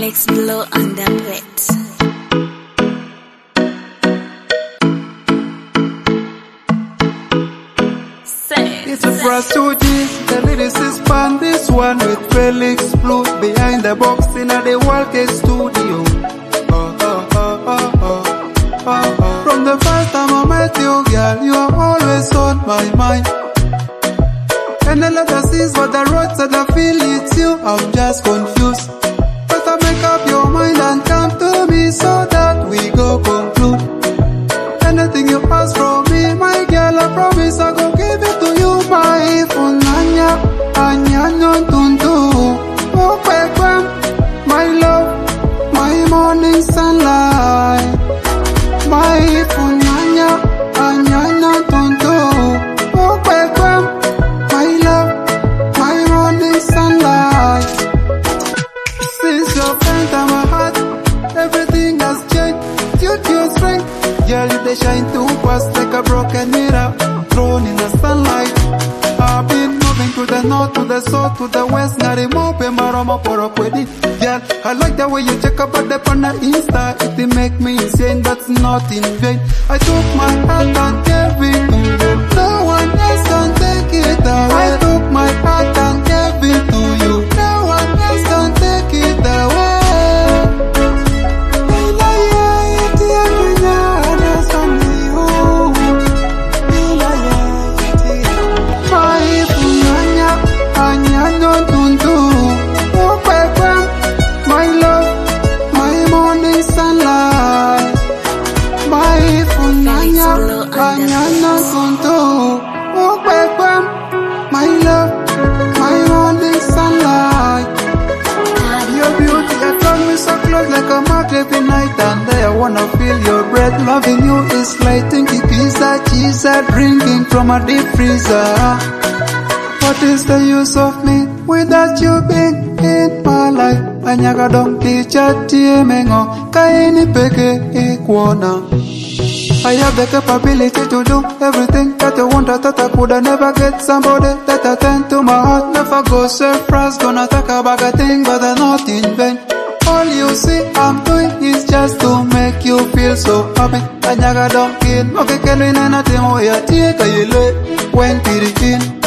Alex Blow on the beat. It's a frustration, the lyrics is fun. This one with Felix Blue behind the box in the Walker studio. From the first time I met you, girl, you are always on my mind. And the letter sees what the road said, I feel it's you, I'm just confused. Better make up your mind and come to me so that we go conclude. Anything you ask from me, my girl, I promise I go give it to you. My funanya, anyanya tuntu, opekwem, my love, my morning sunlight. My funanya, anyanya tuntu, opekwem, my love, my morning sunlight. Since your friend and my heart, everything has changed due to your strength. Girl, you they shine too fast like a broken mirror, thrown in the sunlight. I've been moving to the north, to the south, to the west. Narimope marama porokwedi. Girl, I like the way you check up at the pana Insta. It make me insane, that's not in vain. I took my heart and gave it to you. No one else can take it away. I took my heart and gave it to you. No one else can take it away. My love, my morning sunlight. Your beauty attracts me so close like a magnet every night and day. I wanna feel your breath. Loving you is like thinking pizza, cheese, drinking from a deep freezer. What is the use of me without you being in my life? Anyaga don't teach a tiemengo, kaini peke iguana. I have the capability to do everything that I want. I thought I could never get somebody that I turn to my heart. Never go surprise, gonna talk about a thing, but I'm not in vain. All you see I'm doing is just to make you feel so happy. Anyaga don't kill, okay, can we nothing, oh yeah, take a when